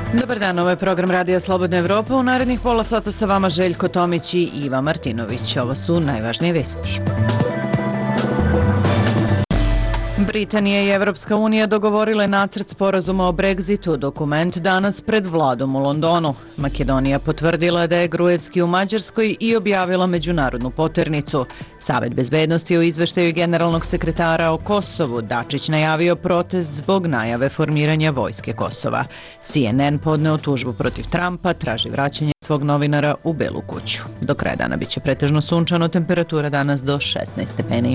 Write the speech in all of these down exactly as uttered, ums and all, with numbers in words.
Dobar dan, ovo je program Radija Slobodna Evropa. U narednih pola sata sa vama Željko Tomić i Iva Martinović. Ovo su najvažnije vesti. Britanija i Evropska unija dogovorile nacrt sporazuma o Brexitu, dokument danas pred vladom u Londonu. Makedonija potvrdila da je Gruevski u Mađarskoj i objavila međunarodnu poternicu. Savet bezbednosti u izveštaju generalnog sekretara o Kosovu Dačić najavio protest zbog najave formiranja vojske Kosova. C N N podneo tužbu protiv Trumpa, traži vraćanje svog novinara u Belu kuću. Do kraja dana biće pretežno sunčano, temperatura danas do šesnaest stepeni.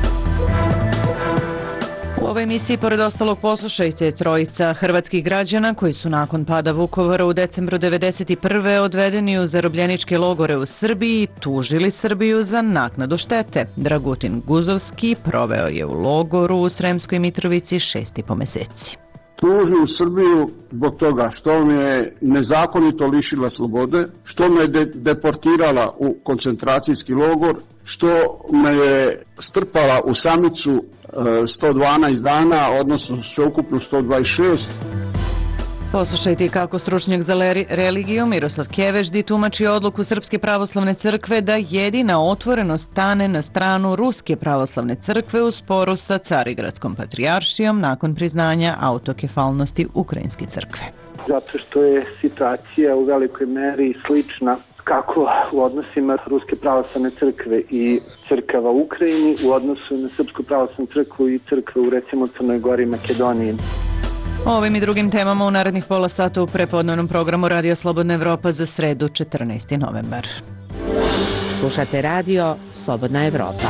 U ovoj emisiji, pored ostalog, poslušajte trojica hrvatskih građana koji su nakon pada Vukovara u decembru devedeset prve odvedeni u zarobljeničke logore u Srbiji, tužili Srbiju za naknadu štete. Dragutin Guzovski proveo je u logoru u Sremskoj Mitrovici šest i po meseci. Tužim Srbiju zbog toga što me je nezakonito lišila slobode, što me je de- deportirala u koncentracijski logor, što me je strpala u samicu sto dvanaest dana, odnosno sveukupno sto dvadeset šest. Poslušajte kako stručnjak za religiju Miroslav Keveždi tumači odluku Srpske pravoslavne crkve da jedina otvoreno stane na stranu Ruske pravoslavne crkve u sporu sa Carigradskom patrijaršijom nakon priznanja autokefalnosti Ukrajinske crkve. Zato što je situacija u velikoj meri slična kako u odnosima Ruske pravoslavne crkve i crkava u Ukrajini u odnosu na Srpsku pravoslavnu crkvu i crkve u recimo Crnoj Gori i Makedoniji. O ovim i drugim temama u narednih pola sata u prepodnevnom programu Radija Slobodna Evropa za sredu četrnaesti novembar. Slušate Radio Slobodna Evropa.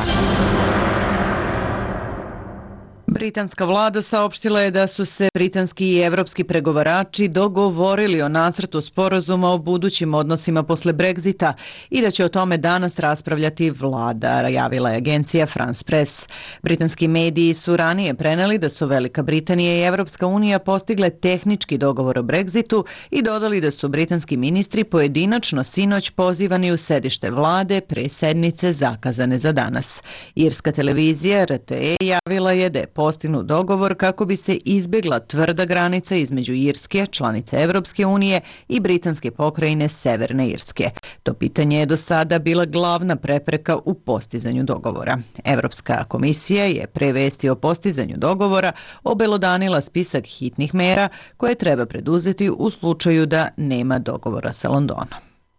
Britanska vlada saopštila je da su se britanski i evropski pregovarači dogovorili o nacrtu sporazuma o budućim odnosima posle Brexita i da će o tome danas raspravljati vlada, javila je agencija France Press. Britanski mediji su ranije preneli da su Velika Britanija i Evropska unija postigle tehnički dogovor o Brexitu i dodali da su britanski ministri pojedinačno sinoć pozivani u sedište vlade pre sednice zakazane za danas. Irska televizija R T E javila je da je postignut dogovor kako bi se izbjegla tvrda granica između Irske, članice Evropske unije, i britanske pokrajine Severne Irske. To pitanje je do sada bila glavna prepreka u postizanju dogovora. Evropska komisija je pre vesti o postizanju dogovora obelodanila spisak hitnih mera koje treba preduzeti u slučaju da nema dogovora sa Londonom.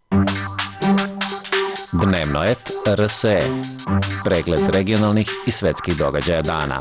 Dnevnoet R S E. Pregled regionalnih i svetskih događaja dana.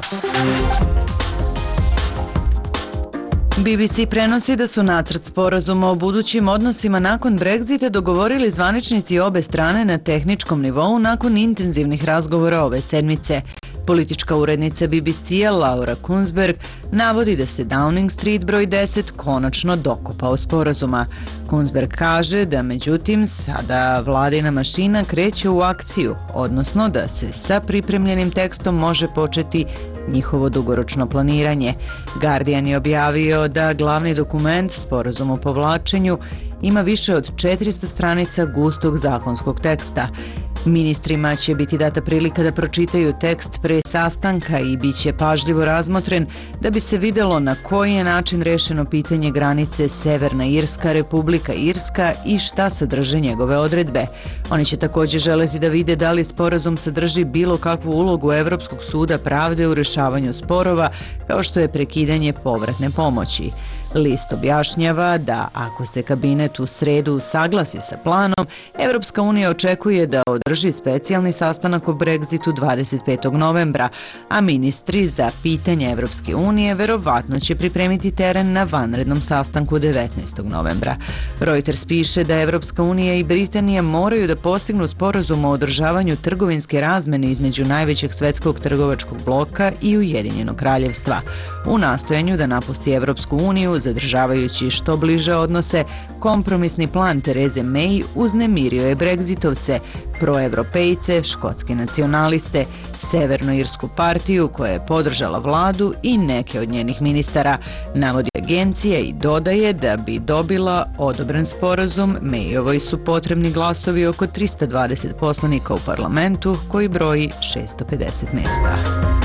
B B C prenosi da su nacrt sporazuma o budućim odnosima nakon Brexita dogovorili zvaničnici obe strane na tehničkom nivou nakon intenzivnih razgovora ove sedmice. Politička urednica B B C-a Laura Kunsberg navodi da se Downing Street broj deset konačno dokopao sporazuma. Kunsberg kaže da međutim sada vladina mašina kreće u akciju, odnosno da se sa pripremljenim tekstom može početi njihovo dugoročno planiranje. Guardian je objavio da glavni dokument, sporazum o povlačenju, ima više od četiristo stranica gustog zakonskog teksta. Ministrima će biti data prilika da pročitaju tekst pre sastanka i bit će pažljivo razmotren da bi se videlo na koji je način rešeno pitanje granice Severna Irska, Republika Irska i šta sadrže njegove odredbe. Oni će također želeti da vide da li sporazum sadrži bilo kakvu ulogu Evropskog suda pravde u rešavanju sporova, kao što je prekidanje povratne pomoći. List objašnjava da ako se kabinet u sredu usaglasi sa planom, Evropska unija očekuje da održi specijalni sastanak o Brexitu dvadeset petog novembra, a ministri za pitanja Evropske unije verovatno će pripremiti teren na vanrednom sastanku devetnaestog novembra. Reuters piše da Evropska unija i Britanija moraju da postignu sporazum o održavanju trgovinske razmene između najvećeg svetskog trgovačkog bloka i Ujedinjenog kraljevstva. U nastojanju da napusti Evropsku uniju, zadržavajući što bliže odnose, kompromisni plan Tereze May uznemirio je Brexitovce, proevropejce, škotske nacionaliste, Severnoirsku partiju koja je podržala vladu i neke od njenih ministara, navodi agencija i dodaje da bi dobila odobren sporazum, Mayovoj su potrebni glasovi oko trista dvadeset poslanika u parlamentu koji broji šesto pedeset mesta.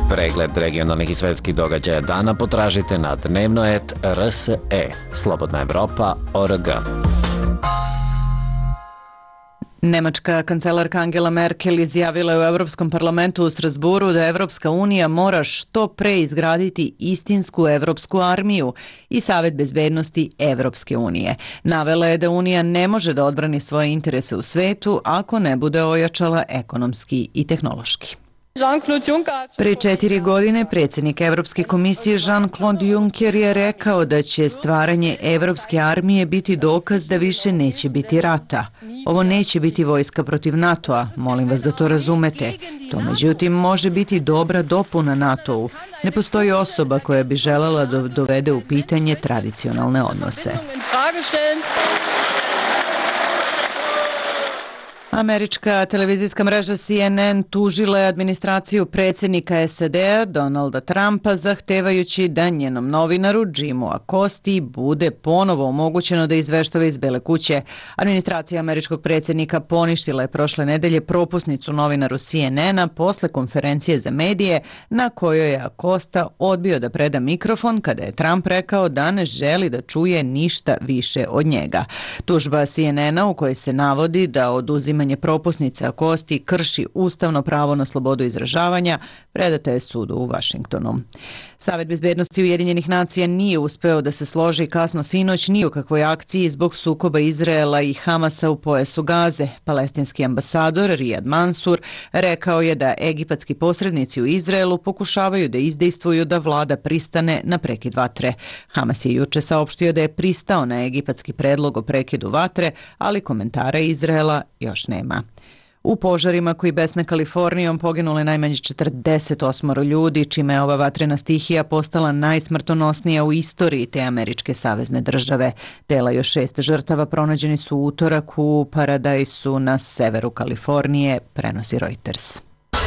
Pregled regionalnih i svetskih događaja dana potražite na dnevnoet R S E, Slobodna Evropa, O R G. Nemačka kancelarka Angela Merkel izjavila je u Evropskom parlamentu u Strasburu da Evropska unija mora što pre izgraditi istinsku evropsku armiju i Savet bezbednosti Evropske unije. Navela je da Unija ne može da odbrani svoje interese u svetu ako ne bude ojačala ekonomski i tehnološki. Pre četiri godine predsjednik Evropske komisije Jean-Claude Juncker je rekao da će stvaranje Evropske armije biti dokaz da više neće biti rata. Ovo neće biti vojska protiv NATO-a, molim vas da to razumete. To međutim može biti dobra dopuna NATO-u. Ne postoji osoba koja bi želela da dovede u pitanje tradicionalne odnose. Američka televizijska mreža C N N tužila je administraciju predsjednika S A D-a Donalda Trumpa zahtevajući da njenom novinaru Jimu Acosti bude ponovo omogućeno da izveštava iz Bele kuće. Administracija američkog predsjednika poništila je prošle nedelje propusnicu novinaru C N N-a posle konferencije za medije na kojoj je Acosta odbio da preda mikrofon kada je Trump rekao da ne želi da čuje ništa više od njega. Tužba C N N-a u kojoj se navodi da oduzimanje propusnice Acosti krši ustavno pravo na slobodu izražavanja, predata je sudu u Vašingtonu. Savet bezbednosti Ujedinjenih nacija nije uspeo da se složi kasno sinoć ni u kakvoj akciji zbog sukoba Izraela i Hamasa u pojasu Gaze. Palestinski ambasador Riyad Mansur rekao je da egipatski posrednici u Izraelu pokušavaju da izdejstvuju da vlada pristane na prekid vatre. Hamas je juče saopštio da je pristao na egipatski predlog o prekidu vatre, ali komentara Izraela još nema. U požarima koji besne Kalifornijom poginule najmanje četrdeset osam ljudi, čime je ova vatrena stihija postala najsmrtonosnija u istoriji te američke savezne države. Tela još šest žrtava pronađeni su u utorak u Paradajsu na severu Kalifornije, prenosi Reuters.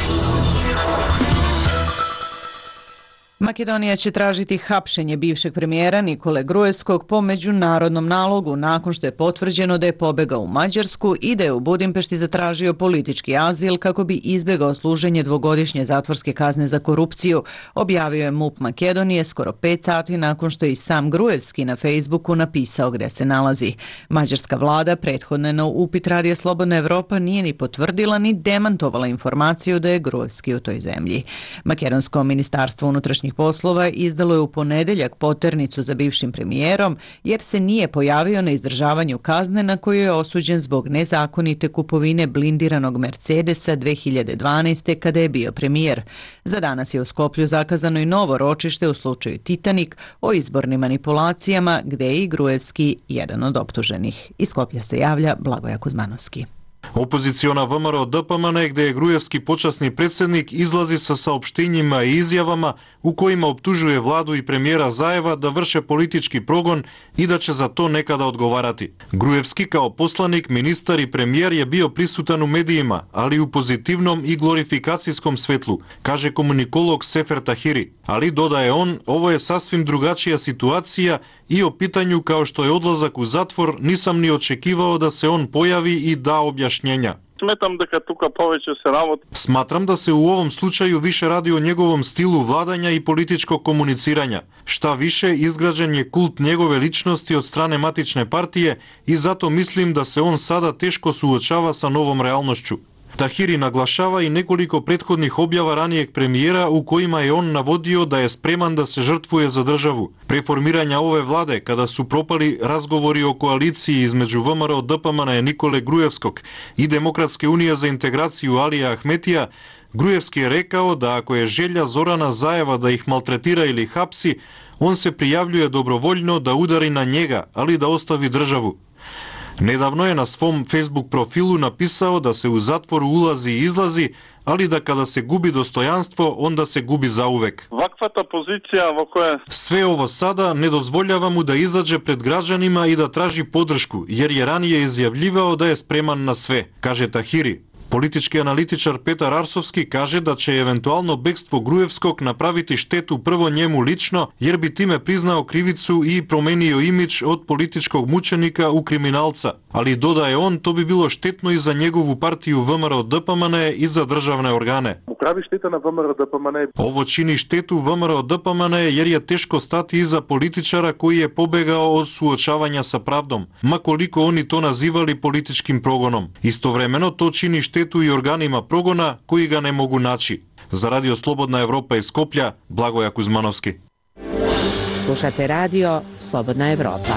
Makedonija će tražiti hapšenje bivšeg premijera Nikole Gruevskog po međunarodnom nalogu nakon što je potvrđeno da je pobegao u Mađarsku i da je u Budimpešti zatražio politički azil kako bi izbegao služenje dvogodišnje zatvorske kazne za korupciju, objavio je M U P Makedonije skoro pet sati nakon što je i sam Gruevski na Facebooku napisao gde se nalazi. Mađarska vlada prethodno na upit Radija Slobodna Evropa nije ni potvrdila ni demantovala informaciju da je Gruevski u toj zemlji. Makedonsko ministarstvo unutrašnjih poslova izdalo je u ponedeljak poternicu za bivšim premijerom jer se nije pojavio na izdržavanju kazne na koju je osuđen zbog nezakonite kupovine blindiranog Mercedesa dve hiljade dvanaeste. kada je bio premijer. Za danas je u Skoplju zakazano i novo ročište u slučaju Titanik o izbornim manipulacijama gde je i Gruevski jedan od optuženih. Iz Skoplja se javlja Blagoja Kuzmanovski. Опозициона ВМРО Д П М Н, где е Груевски почасни председник, излази со саопштенима и изјавама у којима оптужуе владу и премиера Заева да врше политички прогон и да ќе за то некада одговарати. Груевски као посланик, министар и премиер е био присутен у медиима, али у позитивном и глорификацијском светлу, каже комуниколог Сефер Тахири. Али, додае он, ово е сасвим другачија ситуација и о питању као што е одлазак у затвор, нисам ни очекивао да се он појави и да објашњења. Сметам дека тука повеќе се работи. Сматрам да се у овом случају више ради о неговом стилу владања и политичко комуницирање. Шта више, изграден е култ негове личности од стране матичне партије и зато мислим да се он сада тешко суочава са новом реалношću. Тахири наглашава и неколико претходних објава ранијег премиера у којима е он наводио да е спреман да се жртвуе за државу. Преформирање ове владе, када су пропали разговори о коалицији измеѓу В М Р Д П М Н Николе Груевског и Демократска унија за интеграцију Алија Ахметија, Груевски е рекао да ако е желја Зорана Заева да их малтретира или хапси, он се пријављуе добровољно да удари на njega, али да остави државу. Недавно е на свом фейсбук профилу написао да се у затвор улази и излази, али да када се губи достојанство, онда се губи заувек. Ваквата позиција во која Све ово сада не дозвољава му да изаđe пред граѓанима и да тражи поддршку, јер е раније изјављивао да е спреман на све, каже Тахири. Политички аналитичар Петар Арсовски каже да ќе евентуално бегство Груевског направити штету прво njemu лично, јер би тиме признао кривицу и променио имидж од политичког мученика у криминалца. Ali dodaje on, to bi bilo štetno i za njegovu partiju V M R O D P M N i za državne organe. Pravi šteta na V M R O D P M N. Ovo čini štetu V M R O D P M N jer je teško stati iza političara koji je pobegao od suočavanja sa pravdom, ma koliko oni to nazivali političkim progonom. Istovremeno to čini štetu i organima progona koji ga ne mogu naći. Za Radio Slobodna Evropa iz Skoplja, Blagoja Kuzmanovski. Slušate radio Slobodna Evropa.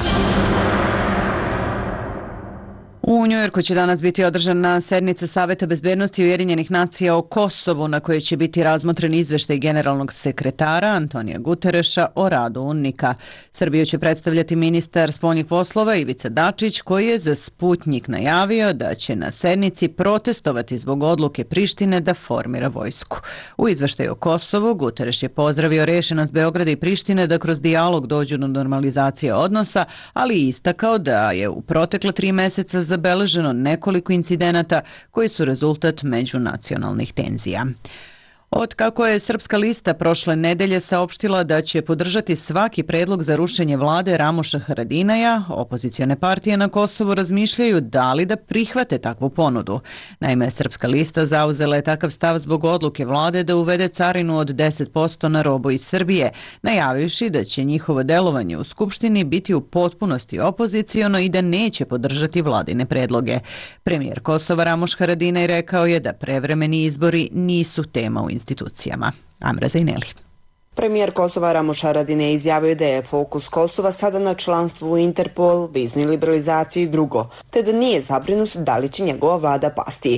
U Njujorku će danas biti održana sednica Saveta bezbednosti Ujedinjenih nacija o Kosovu, na kojoj će biti razmotren izveštaj generalnog sekretara Antonija Gutereša o radu UNMIK-a. Srbiju će predstavljati ministar spoljnih poslova Ivica Dačić, koji je za Sputnjik najavio da će na sednici protestovati zbog odluke Prištine da formira vojsku. U izveštaju o Kosovu Gutereš je pozdravio rešenost Beograda i Prištine da kroz dijalog dođu do normalizacije odnosa, ali i istakao da je u protekle tri meseca zabeleženo nekoliko incidenata koji su rezultat međunacionalnih tenzija. Od kako je Srpska lista prošle nedelje saopštila da će podržati svaki predlog za rušenje vlade Ramoša Haradinaja, opozicione partije na Kosovu razmišljaju da li da prihvate takvu ponudu. Naime, Srpska lista zauzela je takav stav zbog odluke vlade da uvede carinu od deset posto na robu iz Srbije, najavivši da će njihovo delovanje u Skupštini biti u potpunosti opoziciono i da neće podržati vladine predloge. Premijer Kosova Ramoš Haradinaj rekao je da prevremeni izbori nisu tema u institucijama. Amra Zajneli. Premijer Kosova Ramoš Haradinaj izjavio da je fokus Kosova sada na članstvu u Interpol, viznoj liberalizaciji i drugo, te da nije zabrinut da li će njegova vlada pasti.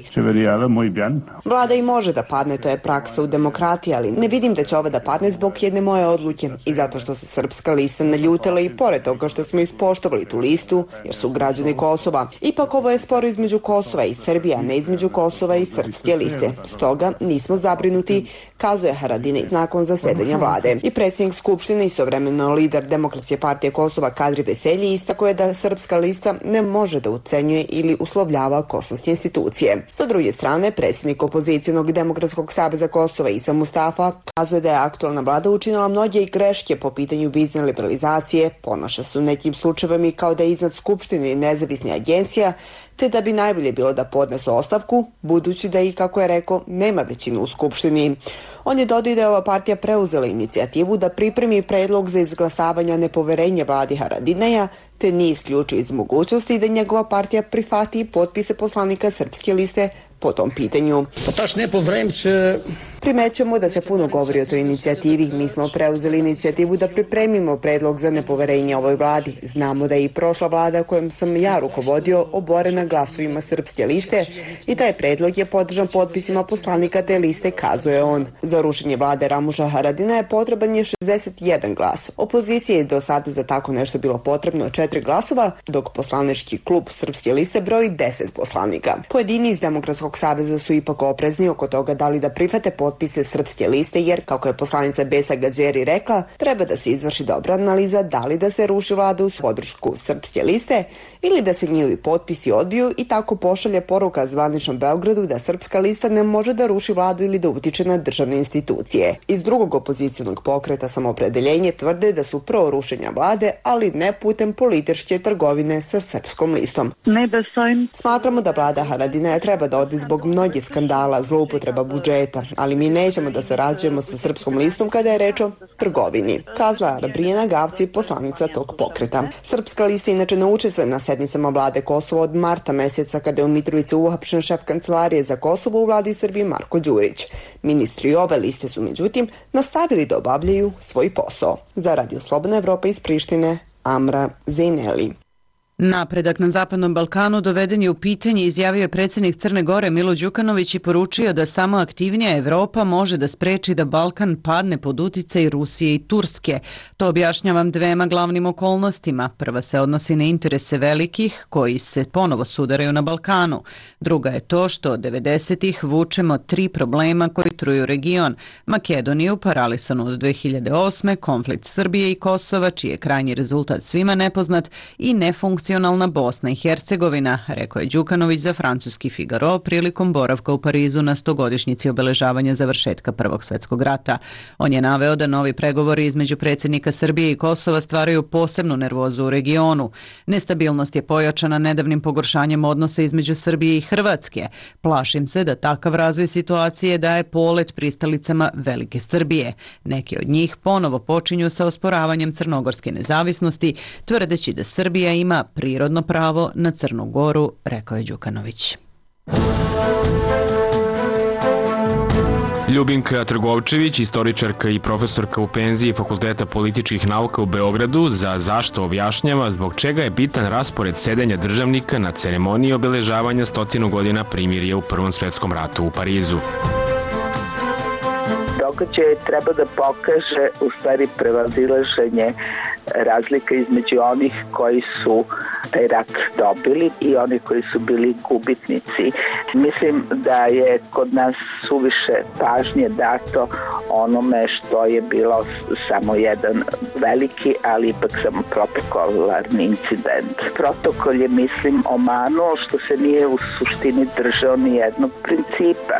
Vlada i može da padne, to je praksa u demokratiji, ali ne vidim da će ova da padne zbog jedne moje odluke i zato što se Srpska lista naljutila i pored toga što smo ispoštovali tu listu, jer su građani Kosova. Ipak ovo je spor između Kosova i Srbije, a ne između Kosova i Srpske liste. Stoga nismo zabrinuti, kazuje Haradinaj nakon zasedanja vlade. I predsjednik Skupštine, istovremeno lider Demokratske partije Kosova Kadri Veselji, istako je da Srpska lista ne može da ucenjuje ili uslovljava kosovske institucije. Sa druge strane, predsjednik opozicionog Demokratskog saveza Kosova Isa Mustafa kazuje da je aktualna vlada učinila mnoge greške po pitanju vizne liberalizacije, ponaša se u nekim slučajevima kao da je iznad Skupštine i nezavisne agencija, te da bi najbolje bilo da podnese ostavku, budući da i, kako je rekao, nema većinu u Skupštini. On je dodao da je ova partija preuzela inicijativu da pripremi predlog za izglasavanje nepoverenja vladi Haradinaja, te nije isključio iz mogućnosti da njegova partija prihvati potpise poslanika Srpske liste po tom pitanju. Primećujemo da se puno govori o toj inicijativi. Mi smo preuzeli inicijativu da pripremimo predlog za nepoverenje ovoj vladi. Znamo da je i prošla vlada kojom sam ja rukovodio oborena glasovima Srpske liste i taj predlog je podržan potpisima poslanika te liste, kazuje on. Za rušenje vlade Ramuša Haradinaja potreban je šezdeset jedan glas. Opozicija je do sada za tako nešto bilo potrebno četiri glasova, dok poslanički klub Srpske liste broji deset poslanika. Pojedini iz Demokratskog saveza su ipak oprezni oko toga da li da prihvate potpise Srpske liste, jer, kako je poslanica Besa Gađeri rekla, treba da se izvrši dobra analiza da li da se ruši vlada uz podršku Srpske liste ili da se njihovi potpisi odbiju i tako pošalje poruka zvaničnom Beogradu da Srpska lista ne može da ruši vladu ili da utiče na državne institucije. Iz drugog opozicionog pokreta Samoopredeljenje tvrde da su pro rušenja vlade, ali ne putem političke trgovine sa Srpskom listom. Smatramo da vlada Haradinaja treba da ode zbog mnogih skandala, zloupotreba budžeta, ali mi nećemo da sarađujemo sa Srpskom listom kada je reč o trgovini, kazala Rabrijana Gavci, poslanica tog pokreta. Srpska lista inače ne učestvuje na sednicama vlade Kosova od marta meseca, kada je u Mitrovici uhapšen šef kancelarije za Kosovo u vladi Srbije Marko Đurić. Ministri ove liste su međutim nastavili da obavljaju svoj posao. Za Radio Slobodna Evropa iz Prištine, Amra Zejneli. Napredak na Zapadnom Balkanu doveden je u pitanje, izjavio je predsjednik Crne Gore Milo Đukanović i poručio da samo aktivnija Evropa može da spreči da Balkan padne pod uticaj Rusije i Turske. To objašnjavam dvema glavnim okolnostima. Prva se odnosi na interese velikih koji se ponovo sudaraju na Balkanu. Druga je to što od devedesetih vučemo tri problema koji truju region. Makedoniju, paralisanu od dve hiljade osme, konflikt Srbije i Kosova, čiji je krajnji rezultat svima nepoznat, i nefunkcionalnost funkcionalna Bosna i Hercegovina, rekao je Đukanović za francuski Figaro prilikom boravka u Parizu na stogodišnjici obeležavanja završetka Prvog svjetskog rata. On je naveo da novi pregovori između predsjednika Srbije i Kosova stvaraju posebnu nervozu u regionu. Nestabilnost je pojačana nedavnim pogoršanjem odnosa između Srbije i Hrvatske. Plašim se da takav razvoj situacije daje polet pristalicama Velike Srbije. Neki od njih ponovo počinju sa osporavanjem crnogorske nezavisnosti, tvrdeći da Srbija ima prirodno pravo na Crnu Goru, rekao je Đukanović. Ljubinka Trgovčević, istoričarka i profesorka u penziji Fakulteta političkih nauka u Beogradu, za Zašto objašnjava zbog čega je bitan raspored sedenja državnika na ceremoniji obeležavanja stotinu godina primirja u Prvom svjetskom ratu u Parizu. Događaj treba da pokaže u stvari prevazilaženje razlika između onih koji su taj rat dobili i oni koji su bili gubitnici. Mislim da je kod nas suviše pažnje dato onome što je bilo samo jedan veliki, ali ipak samo protokolarni incident. Protokol je, mislim, omanuo što se nije u suštini držao ni jednog principa.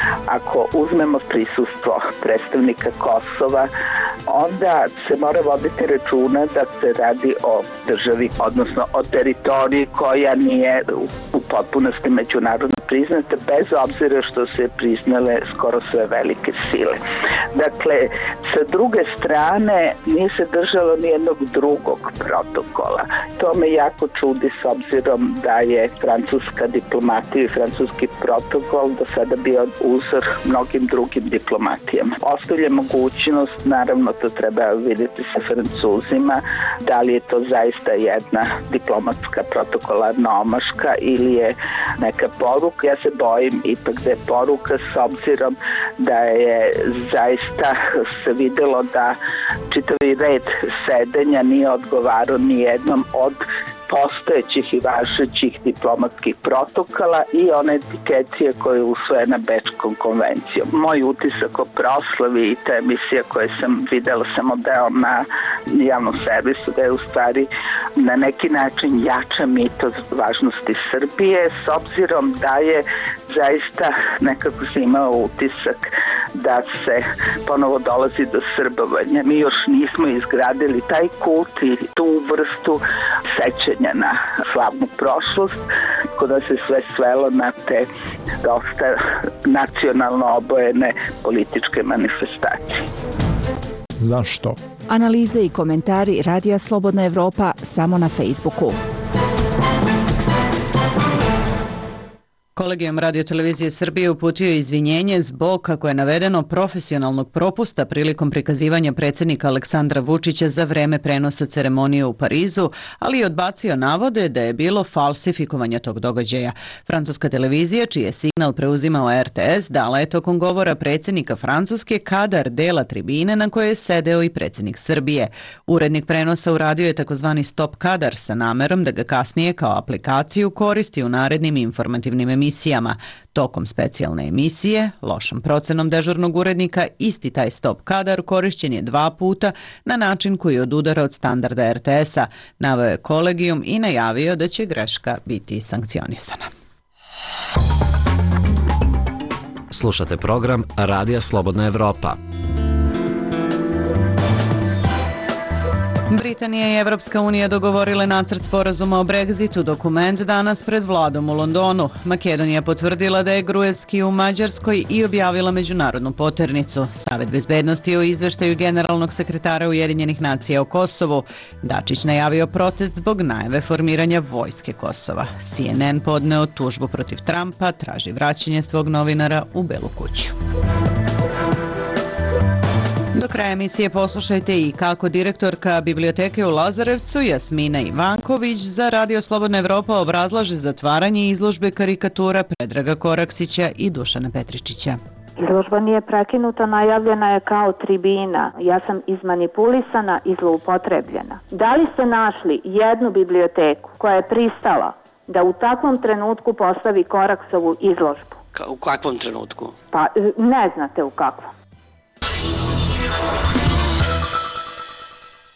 Ako uzmemo prisustvo predstavnika Kosova, onda se mora voditi računa da se radi o državi, odnosno o teritoriji koja nije u potpunosti međunarodno priznata, bez obzira što se priznale skoro sve velike sile. Dakle, sa druge strane nije se držalo nijednog drugog protokola. To me jako čudi s obzirom da je francuska diplomatija i francuski protokol do sada bio uzor mnogim drugim diplomatijama. Ostavlja mogućnost, naravno to treba vidjeti sa Francuzima, da li je to zaista jedna diplomatska protokolarna omaška ili je neka poruka. Ja se bojim ipak da je poruka s obzirom da je zaista se vidjelo da čitavi red sedenja nije odgovarao ni jednom od postojećih i važećih diplomatskih protokola i one etikecije koje je usvojena Bečkom konvencijom. Moj utisak o proslavi i ta emisija koje sam videla samo deo na javnom servisu, da je u stvari na neki način jača mitos važnosti Srbije, s obzirom da je zaista nekako se imao utisak da se ponovo dolazi do srbovanja. Mi još nismo izgradili taj kult i tu vrstu sećanja na slavnu prošlost, kod da se sve svelo na te dosta nacionalno obojene političke manifestacije. Zašto? Analize i komentari Radija Slobodna Evropa samo na Facebooku. Kolegijum Radiotelevizije Srbije uputio je izvinjenje zbog, kako je navedeno, profesionalnog propusta prilikom prikazivanja predsjednika Aleksandra Vučića za vreme prenosa ceremonije u Parizu, ali je odbacio navode da je bilo falsifikovanja tog događaja. Francuska televizija, čiji je signal preuzimao R T S, dala je tokom govora predsjednika Francuske kadar dela tribine na kojoj je sedeo i predsjednik Srbije. Urednik prenosa uradio je takozvani stop kadar sa namerom da ga kasnije kao aplikaciju koristi u narednim informativnim emisijama. emisijama. Tokom specijalne emisije, lošom procenom dežurnog urednika, isti taj stop kadar korišćen je dva puta na način koji odudara od standarda R T S-a, naveo je kolegijum i najavio da će greška biti sankcionisana. Slušate program Radija Slobodna Evropa. Britanija i Evropska unija dogovorile nacrt sporazuma o Brexitu, dokument danas pred vladom u Londonu. Makedonija potvrdila da je Gruevski u Mađarskoj i objavila međunarodnu poternicu. Savet bezbednosti je u izveštaju generalnog sekretara Ujedinjenih nacija o Kosovu. Dačić najavio protest zbog najave formiranja vojske Kosova. C N N podneo tužbu protiv Trumpa, traži vraćanje svog novinara u Belu kuću. Do kraja emisije poslušajte i kako direktorka biblioteke u Lazarevcu Jasmina Ivanković za Radio Slobodna Evropa obrazlaže zatvaranje izložbe karikatura Predraga Koraksića i Dušana Petričića. Izložba nije prekinuta, najavljena je kao tribina. Ja sam izmanipulisana i zloupotrebljena. Da li ste našli jednu biblioteku koja je pristala da u takvom trenutku postavi Koraksovu izložbu? Ka, u kakvom trenutku? Pa ne znate u kakvom.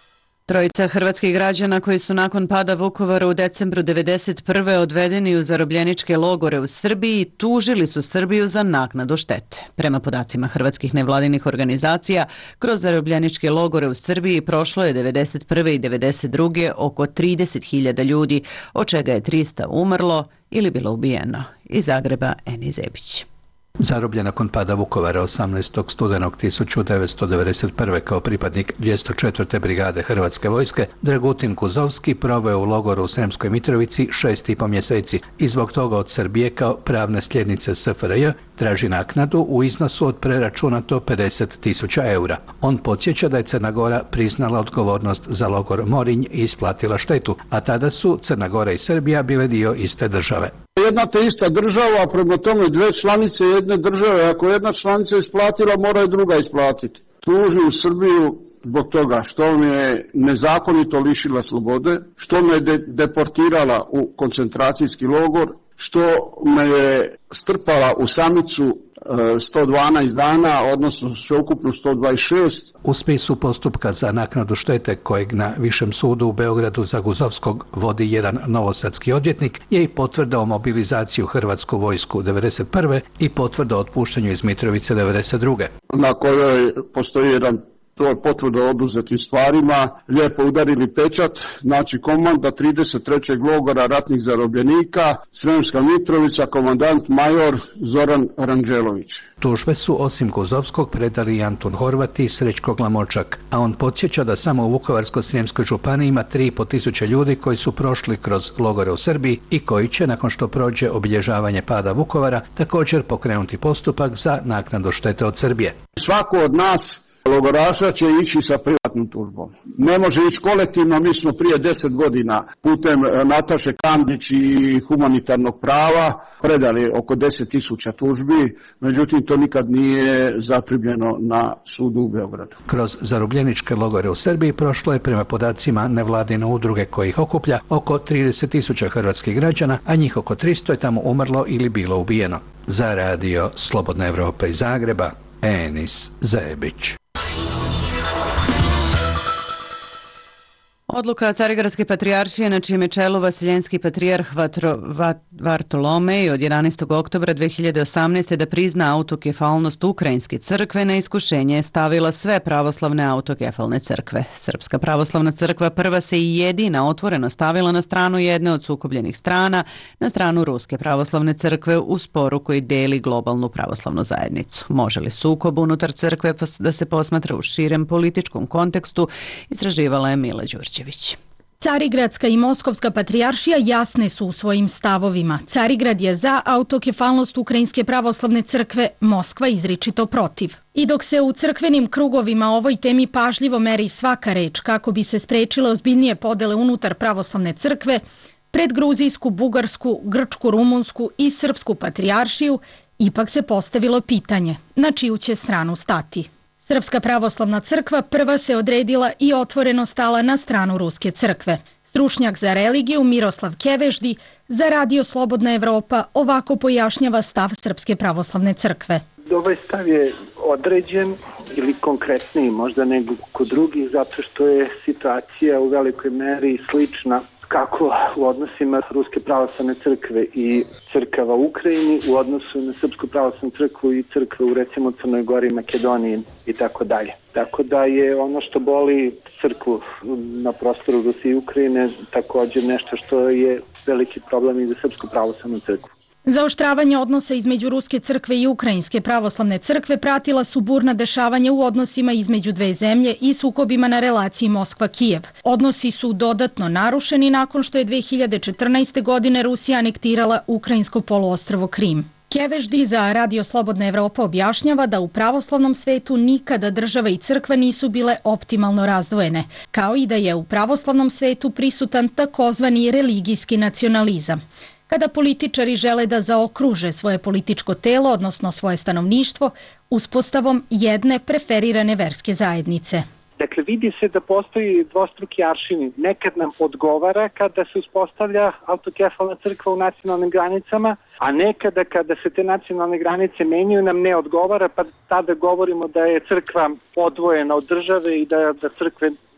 Trojica hrvatskih građana koji su nakon pada Vukovara u decembru devedeset prve odvedeni u zarobljeničke logore u Srbiji tužili su Srbiju za naknadu štete. Prema podacima hrvatskih nevladinih organizacija, kroz zarobljeničke logore u Srbiji prošlo je devedeset prve i devedeset druge oko trideset hiljada ljudi, od čega je trista umrlo ili bilo ubijeno. Iz Zagreba, Eni Zebić. Zarobljen nakon pada Vukovara osamnaestog studenog tisuću devetsto devedeset prve kao pripadnik dvjesto četvrte brigade Hrvatske vojske, Dragutin Kuzovski proveo u logoru u Sremskoj Mitrovici šest i po mjeseci i zbog toga od Srbije kao pravne sljednice S F R J traži naknadu u iznosu od preračunato pedeset tisuća eura. On podsjeća da je Crna Gora priznala odgovornost za logor Morinj i isplatila štetu, a tada su Crna Gora i Srbija bile dio iste države. Jedna te ista država, prema tome dve članice jedne države, ako jedna članica isplatila, mora i druga isplatiti. Tuži u Srbiju zbog toga što me je nezakonito lišila slobode, što me je de- deportirala u koncentracijski logor, što me je strpala u samicu sto dvanaest dana, odnosno sveukupno sto dvadeset šest. U spisu postupka za naknadu štete kojeg na Višem sudu u Beogradu za Guzovskog vodi jedan novosadski odvjetnik je i potvrda o mobilizaciji u Hrvatsku vojsku devedeset prve i potvrda o otpuštanju iz Mitrovice devedeset druge. Na kojoj postoji jedan to je potvrda o oduzetim stvarima, lijepo udarili pečat, znači komanda trideset trećeg logora ratnih zarobljenika, Sremska Mitrovica, komandant major Zoran Ranđelović. Tužbe su osim Kuzovskog predali i Antun Horvat i Srećko Glamočak, a on podsjeća da samo u Vukovarsko-srijemskoj županiji ima tri i pol tisuće ljudi koji su prošli kroz logore u Srbiji i koji će, nakon što prođe obilježavanje pada Vukovara, također pokrenuti postupak za naknadu štete od Srbije. Svako od nas logoraša će ići sa privatnom tužbom. Ne može ići kolektivno, mi smo prije deset godina putem Nataše Kandić i humanitarnog prava predali oko deset tisuća tužbi, međutim to nikad nije zaprimljeno na sudu u Beogradu. Kroz zarobljeničke logore u Srbiji prošlo je prema podacima nevladine udruge koji ih okuplja oko trideset tisuća hrvatskih građana, a njih oko tristo je tamo umrlo ili bilo ubijeno. Za radio Slobodna Evropa iz Zagreba, Enis Zebić. Odluka Carigradske patrijaršije na čijem je čelu vasiljenski patrijarh Vatro, Vat, Vartolomej od jedanaestog oktobra dve hiljade osamnaeste. da prizna autokefalnost Ukrajinske crkve na iskušenje je stavila sve pravoslavne autokefalne crkve. Srpska pravoslavna crkva prva se i jedina otvoreno stavila na stranu jedne od sukobljenih strana, na stranu Ruske pravoslavne crkve u sporu koji deli globalnu pravoslavnu zajednicu. Može li sukob unutar crkve da se posmatra u širem političkom kontekstu, istraživala je Mila Đurđević. Carigradska i Moskovska patrijaršija jasne su u svojim stavovima. Carigrad je za autokefalnost Ukrajinske pravoslavne crkve, Moskva izričito protiv. I dok se u crkvenim krugovima ovoj temi pažljivo meri svaka reč kako bi se sprečile ozbiljnije podele unutar pravoslavne crkve, pred gruzijsku, bugarsku, grčku, rumunsku i srpsku patrijaršiju ipak se postavilo pitanje na čiju će stranu stati. Srpska pravoslavna crkva prva se odredila i otvoreno stala na stranu Ruske crkve. Stručnjak za religiju Miroslav Keveždi za radio Slobodna Evropa ovako pojašnjava stav Srpske pravoslavne crkve. Ovaj stav je određen ili konkretniji možda nego kod drugih zato što je situacija u velikoj meri slična kako u odnosima Ruske pravoslavne crkve i crkava u Ukrajini u odnosu na Srpsku pravoslavnu crkvu i crkve u recimo Crnoj Gori, Makedoniji i tako dalje. Tako da je ono što boli crkvu na prostoru Rusije i Ukrajine također nešto što je veliki problem i za Srpsku pravoslavnu crkvu. Zaoštravanje odnosa između Ruske crkve i Ukrajinske pravoslavne crkve pratila su burna dešavanja u odnosima između dve zemlje i sukobima na relaciji Moskva-Kijev. Odnosi su dodatno narušeni nakon što je dve hiljade četrnaeste. godine Rusija anektirala ukrajinsko poluostrvo Krim. Keveždi za radio Slobodna Evropa objašnjava da u pravoslavnom svetu nikada država i crkva nisu bile optimalno razdvojene, kao i da je u pravoslavnom svetu prisutan takozvani religijski nacionalizam. Kada političari žele da zaokruže svoje političko telo, odnosno svoje stanovništvo, uspostavom jedne preferirane verske zajednice. Dakle, vidi se da postoji dvostruki aršini. Nekad nam odgovara kada se uspostavlja autokefalna crkva u nacionalnim granicama, a nekada kada se te nacionalne granice menjaju nam ne odgovara, pa tada govorimo da je crkva odvojena od države i da, da crkve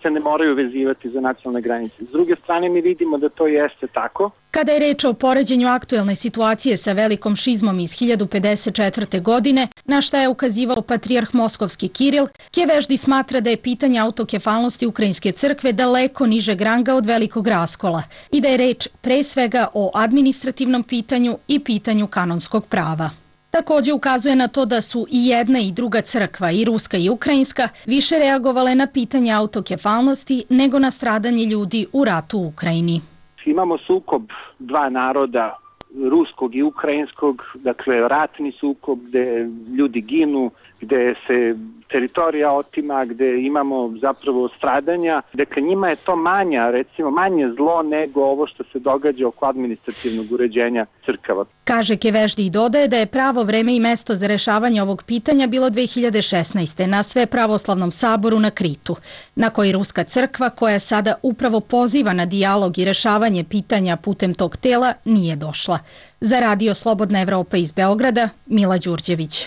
se ne moraju vezivati za nacionalne granice. S druge strane, mi vidimo da to jeste tako. Kada je reč o poređenju aktuelne situacije sa velikom šizmom iz hiljadu pedeset četvrte. godine, na šta je ukazivao patrijarh moskovski Kiril, Kjeveždi smatra da je pitanje autokefalnosti Ukrajinske crkve daleko nižeg ranga od velikog raskola i da je reč pre svega o administrativnom pitanju i pitanju kanonskog prava. Također ukazuje na to da su i jedna i druga crkva, i ruska i ukrajinska, više reagovale na pitanje autokefalnosti nego na stradanje ljudi u ratu u Ukrajini. Imamo sukob dva naroda, ruskog i ukrajinskog, dakle ratni sukob gde ljudi ginu, gde se teritorija otima, gde imamo zapravo stradanja. Dakle, njima je to manja, recimo manje zlo nego ovo što se događa oko administrativnog uređenja crkava. Kaže Kjeveždi i dodaje da je pravo vreme i mesto za rešavanje ovog pitanja bilo dve hiljade šesnaeste. na Svepravoslavnom saboru na Kritu, na koji Ruska crkva, koja sada upravo poziva na dijalog i rešavanje pitanja putem tog tela, nije došla. Za Radio Slobodna Evropa iz Beograda, Mila Đurđević.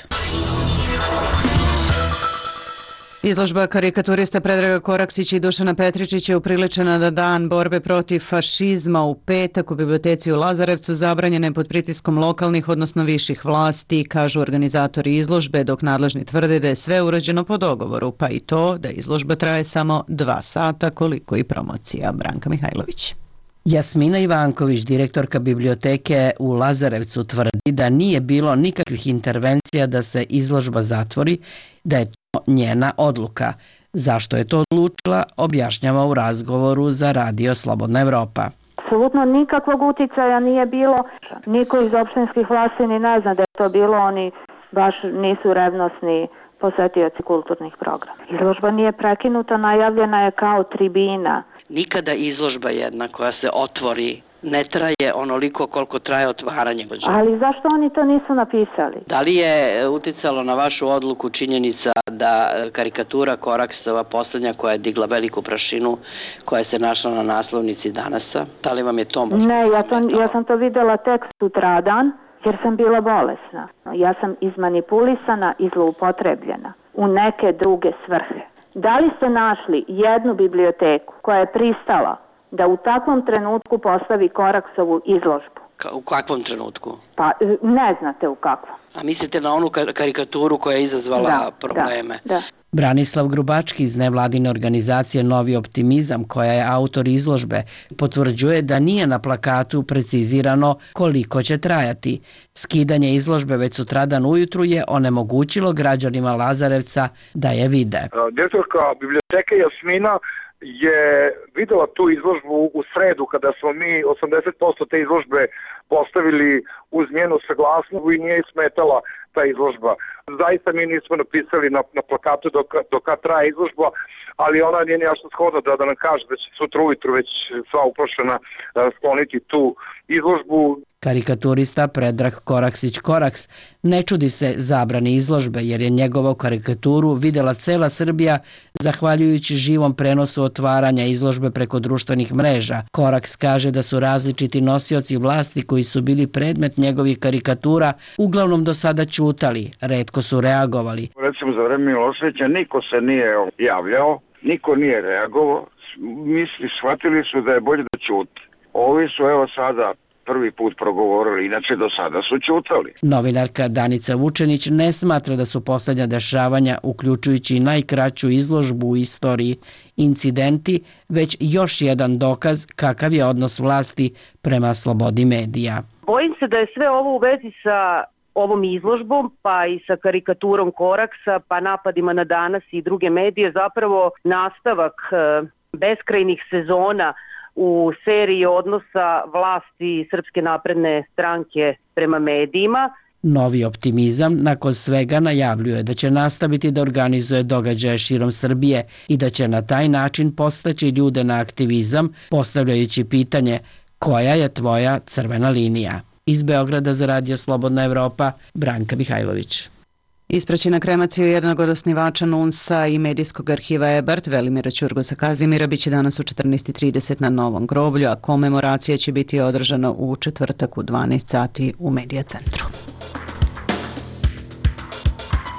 Izložba karikaturista Predraga Koraksića i Dušana Petričića je upriličena na dan borbe protiv fašizma u petak u biblioteci u Lazarevcu, zabranjene pod pritiskom lokalnih, odnosno viših vlasti, kažu organizatori izložbe, dok nadležni tvrde da je sve urađeno po dogovoru, pa i to da izložba traje samo dva sata, koliko i promocija. Branka Mihajlović. Jasmina Ivanković, direktorka biblioteke u Lazarevcu, tvrdi da nije bilo nikakvih intervencija da se izložba zatvori, da je to njena odluka. Zašto je to odlučila, objašnjava u razgovoru za Radio Slobodna Evropa. Apsolutno nikakvog uticaja nije bilo. Niko iz opštinskih vlasti ni ne zna da je to bilo. Oni baš nisu revnosni posetioci kulturnih programa. Izložba nije prekinuta, najavljena je kao tribina. Nikada izložba jedna koja se otvori ne traje onoliko koliko traje otvaranje. Ali zašto oni to nisu napisali? Da li je uticalo na vašu odluku činjenica da karikatura Koraksova, poslednja koja je digla veliku prašinu, koja se našla na naslovnici Danasa, da li vam je to možda? Ne, ja, to, ja sam to videla tek sutradan jer sam bila bolesna. Ja sam izmanipulisana i zloupotrebljena u neke druge svrhe. Da li ste našli jednu biblioteku koja je pristala da u takvom trenutku postavi Koraksovu izložbu? Ka, u kakvom trenutku? Pa ne znate u kakvom. A mislite na onu karikaturu koja je izazvala da, probleme? Da, da. Branislav Grubački iz nevladine organizacije Novi optimizam, koja je autor izložbe, potvrđuje da nije na plakatu precizirano koliko će trajati. Skidanje izložbe već sutradan ujutru je onemogućilo građanima Lazarevca da je vide. Direktorka biblioteke Jasmina je videla tu izložbu u sredu kada smo mi osamdeset posto te izložbe postavili uz njenu saglasnost i nije smetala ta izložba. Zaista mi nismo napisali na, na plakatu dok, dok traje izložba, ali ona nije jasno shodno da, da nam kaže da će sutra ujutru već sva uprošena skloniti tu izložbu. Karikaturista Predrag Koraksić Koraks ne čudi se zabrani izložbe jer je njegovu karikaturu videla cela Srbija zahvaljujući živom prenosu otvaranja izložbe preko društvenih mreža. Koraks kaže da su različiti nosioci vlasti koji su bili predmet njegovih karikatura uglavnom do sada ćutali, retko su reagovali. Recimo za vreme Miloševića niko se nije javljao, niko nije reagovao, misli shvatili su da je bolje da ćuti. Ovi su evo sada prvi put progovorili, inače do sada su ćutali. Novinarka Danica Vučenić ne smatra da su poslednja dešavanja, uključujući najkraću izložbu u istoriji, incidenti, već još jedan dokaz kakav je odnos vlasti prema slobodi medija. Bojim se da je sve ovo u vezi sa ovom izložbom, pa i sa karikaturom Koraksa, pa napadima na Danas i druge medije, zapravo nastavak beskrajnih sezona u seriji odnosa vlasti Srpske napredne stranke prema medijima. Novi optimizam nakon svega najavljuje da će nastaviti da organizuje događaje širom Srbije i da će na taj način postaći ljude na aktivizam, postavljajući pitanje koja je tvoja crvena linija. Iz Beograda za Radio Slobodna Evropa, Branka Mihajlović. Ispraći na kremaciju jednog od osnivača Nunsa i medijskog arhiva Ebert, Velimira Ćurgosa Kazimira, biće danas u četrnaest i trideset na Novom groblju, a komemoracija će biti održana u četvrtak u dvanaest sati u Medija centru.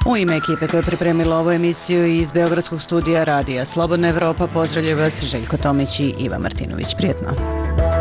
U ime ekipe koja je pripremila ovu emisiju iz Beogradskog studija radija Slobodna Evropa pozdravljaju vas Željko Tomić i Iva Martinović. Prijetno.